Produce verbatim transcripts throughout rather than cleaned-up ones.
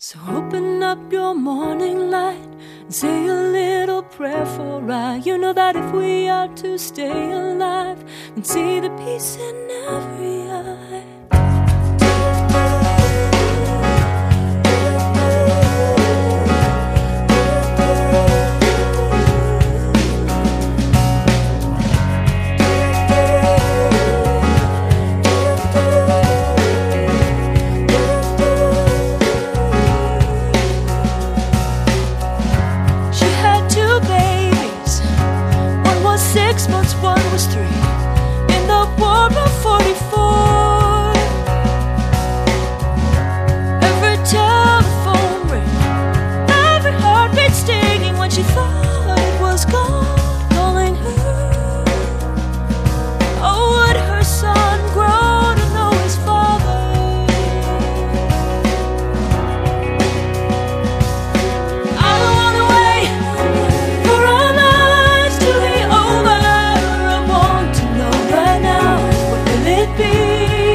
So open up your morning light and say a little prayer for I. You know that if we are to stay alive and see the peace in every eye. Six months, one was three. In the war of forty-four, every telephone ring, every heartbeat stinging when she thought it was God calling her. Oh, would her son grow to know his father? I don't wanna wait for our lives to be over. I want to know right now, what will it be?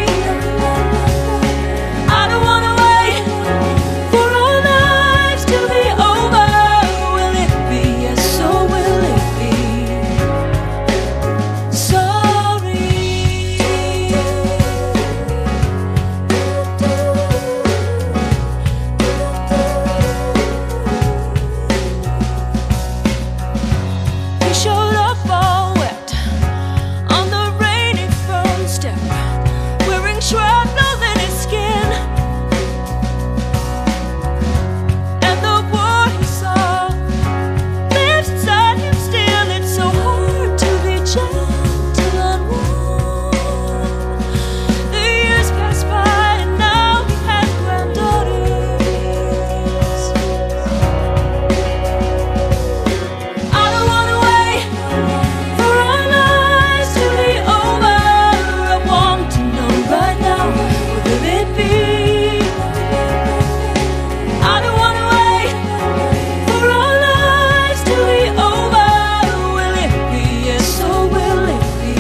I don't wanna wait for our lives to be over. Will it be? Yes, or will it be? Sorry. He showed up all wet on the rainy front step, wearing shrapnel in his skin. And the war he saw lives inside him still. It's so hard to be gentle and warm. The years pass by and now he has granddaughters. I don't wanna wait for our lives to be over. I want to know right now, what will it be? I don't wanna wait for our lives to be over. Will it be? Yes, or will it be?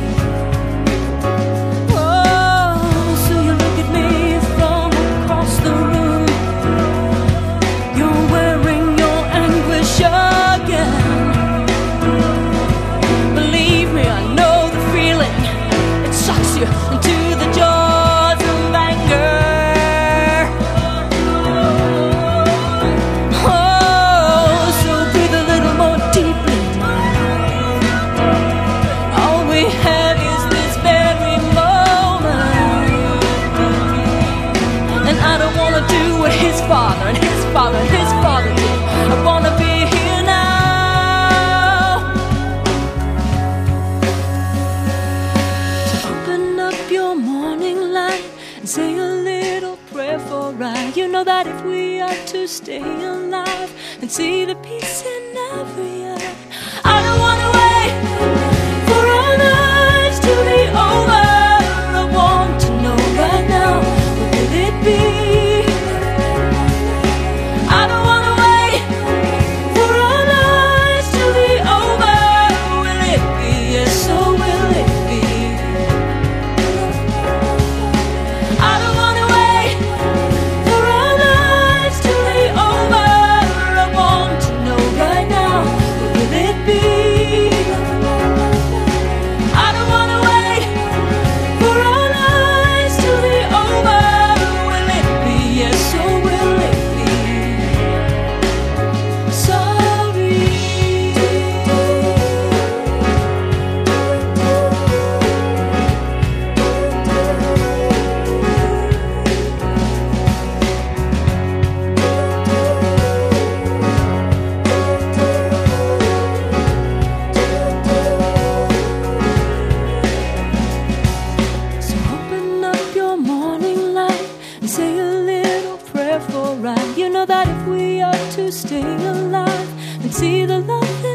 Oh, so you look at me from across the room. You're wearing your anguish again. Believe me, I know the feeling. It sucks you into the jaws of anger. Oh, so breathe a little more deeply. All we have is this very moment. And I don't wanna do what his father and his father and his father did. I wanna be here now. So open up your morning light and say a little prayer for I. You know that if we are to stay alive and see the peace in every eye. I don't wanna wait for our lives to be over. I want to know right now, what will it be? I don't wanna wait for our lives to be over. Will it be? Yes, or will it be? I don't wanna wait for our lives to be over. I want to know right now, what will it be? I don't wanna wait for our lives to be over. Will it be? Yes, or will it be? Sorry. So open up your morning light and say a little prayer for I. You know that if we are to stay alive and see the love